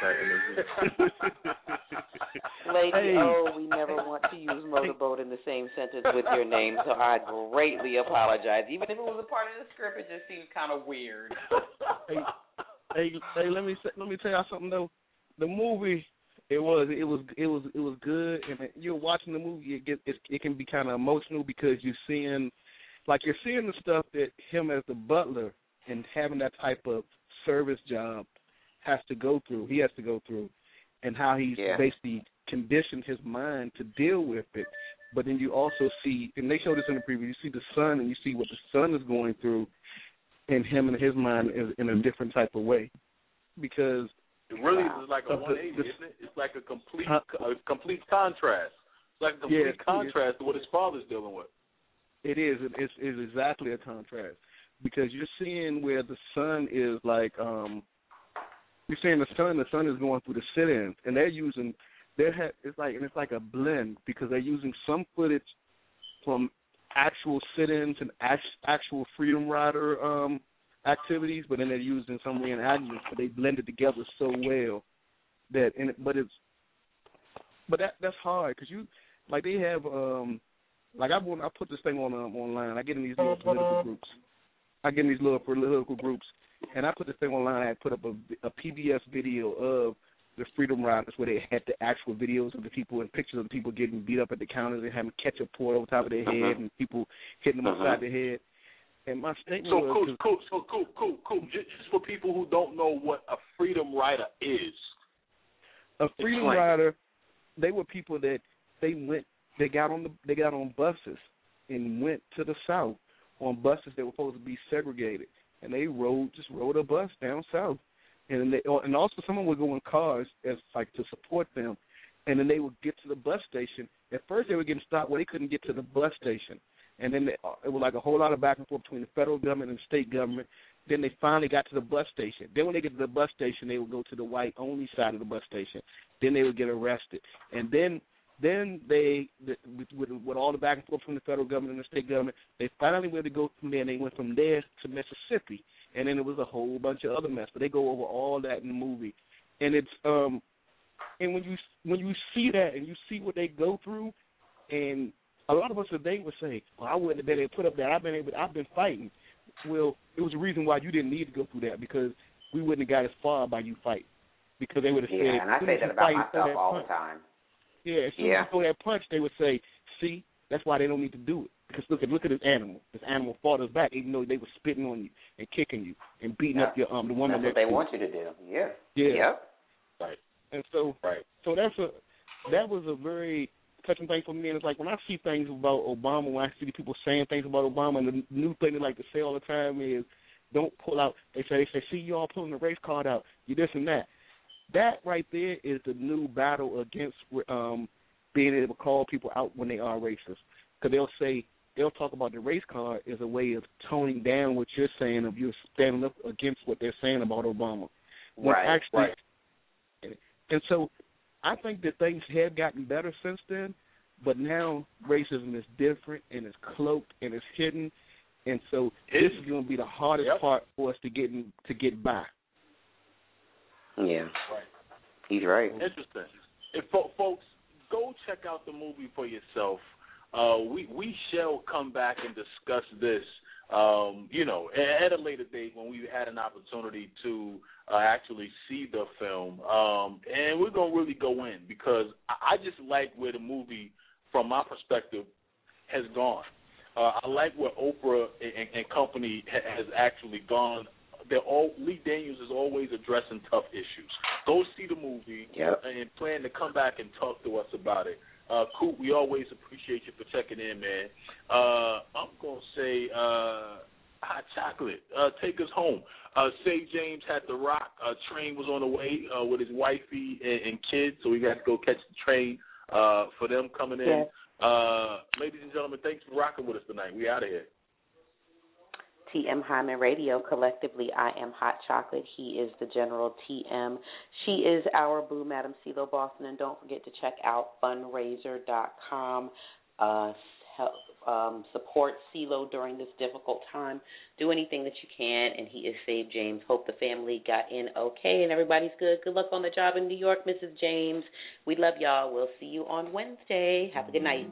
Lady, we never want to use motorboat in the same sentence with your name, so I greatly apologize. Even if it was a part of the script, it just seems kind of weird. Hey, let me tell y'all something though. The movie, it was good, and you're watching the movie. It can be kind of emotional because you're seeing the stuff that him as the butler and having that type of service job has to go through. He has to go through, and how he's basically conditioned his mind to deal with it. But then you also see, and they show this in the preview. You see the son, and you see what the son is going through, and him and his mind is in a different type of way, because. It really is like a 180, isn't it? It's like a complete contrast. It's like a complete contrast to what his father's dealing with. It is. It's exactly a contrast, because you're seeing where the son is like, you're seeing the son is going through the sit-ins, and they're using, it's like a blend, because they're using some footage from actual sit-ins and actual Freedom Rider activities, but then they're using some reenactments, but they blend it together so well that's hard, because they have Like I put this thing on online. I get in these little political groups. And I put this thing online. I put up a PBS video of the Freedom Riders where they had the actual videos of the people and pictures of the people getting beat up at the counters and having ketchup poured over top of their head and people hitting them upside the head. And my statement was... Cool. Just for people who don't know what a Freedom Rider is. A Freedom Rider, they were people that they got on buses and went to the South on buses that were supposed to be segregated. And they rode a bus down south. And also someone would go in cars as like to support them. And then they would get to the bus station. At first they were getting stopped where they couldn't get to the bus station. And then it was like a whole lot of back and forth between the federal government and the state government. Then they finally got to the bus station. Then when they get to the bus station, they would go to the white-only side of the bus station. Then they would get arrested. And then they, with all the back and forth between the federal government and the state government, they finally were to go from there, and they went from there to Mississippi. And then it was a whole bunch of other mess. But they go over all that in the movie. And it's and when you see that and you see what they go through, and a lot of us today would say, well, I wouldn't have been able to put up that. I've been fighting. Well, it was a reason why you didn't need to go through that, because we wouldn't have got as far by you fighting. Because they would have said, and I say that about myself all the time. Yeah, as soon as you throw that punch, they would say, see, that's why they don't need to do it. Because look at this animal. This animal fought us back, even though they were spitting on you and kicking you and beating up your the woman. That's what they want you to do. Yeah. Yep. Right. And so that was a very touching thing for me. And it's like when I see things about Obama, when I see people saying things about Obama, and the new thing they like to say all the time is, don't pull out. They say, see you all pulling the race card out. You this and that. That right there is the new battle against being able to call people out when they are racist. Because they'll talk about the race card as a way of toning down what you're saying, of you standing up against what they're saying about Obama. Right. And so I think that things have gotten better since then, but now racism is different and it's cloaked and it's hidden, and so this is going to be the hardest part for us to get by. Yeah, he's right. Interesting. If folks, go check out the movie for yourself. We shall come back and discuss this, at a later date when we had an opportunity to actually see the film. And we're going to really go in, because I just like where the movie, from my perspective, has gone. I like where Oprah and company has actually gone. Lee Daniels is always addressing tough issues. Go see the movie and plan to come back and talk to us about it. Coop, we always appreciate you for checking in, man. I'm going to say hot chocolate. Take us home. Say James had to rock. Train was on the way with his wifey and kids, so we got to go catch the train for them coming in. Ladies and gentlemen, thanks for rocking with us tonight. We out of here. TM Hyman Radio. Collectively, I am Hot Chocolate. He is the General TM. She is our boo, Madam CeeLo Boston. And don't forget to check out fundraiser.com. Support CeeLo during this difficult time. Do anything that you can, and he is Save James. Hope the family got in okay and everybody's good. Good luck on the job in New York, Mrs. James. We love y'all. We'll see you on Wednesday. Have a good night.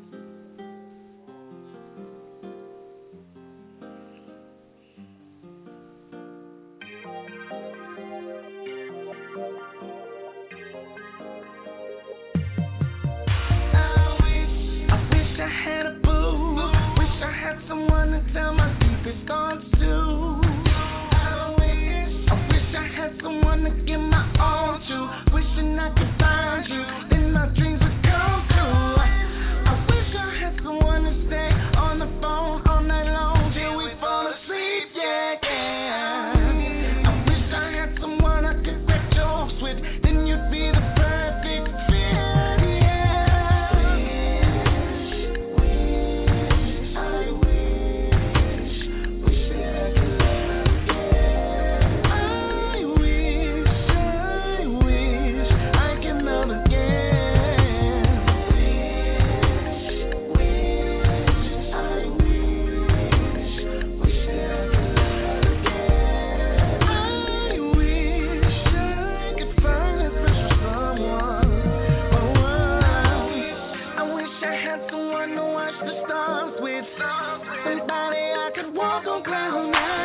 Wishing I could find you, then my dreams would come true. I wish I walk on ground now.